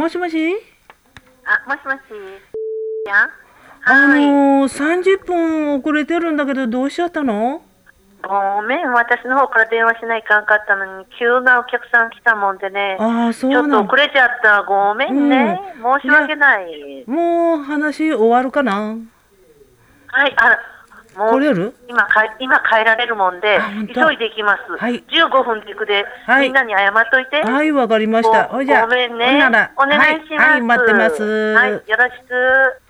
もしもし。 もしもし。やはい。 30分遅れてるんだけど、どうしちゃったの？ ごめん、私の方から電話しないかんかったのに、急なお客さん来たもんでね。 そうちょっとなの。 遅れちゃった。ごめんね。申し訳ない。 もう話終わるかな？ はい、もう来れる？ 今帰られるもんで、 本当？ 急いで行きます。 はい。 15分で行くで、 はい。 みんなに謝っといて。 はい、わかりました。 ごめんね。お願いします。 はい、待ってます。 はい、よろしく。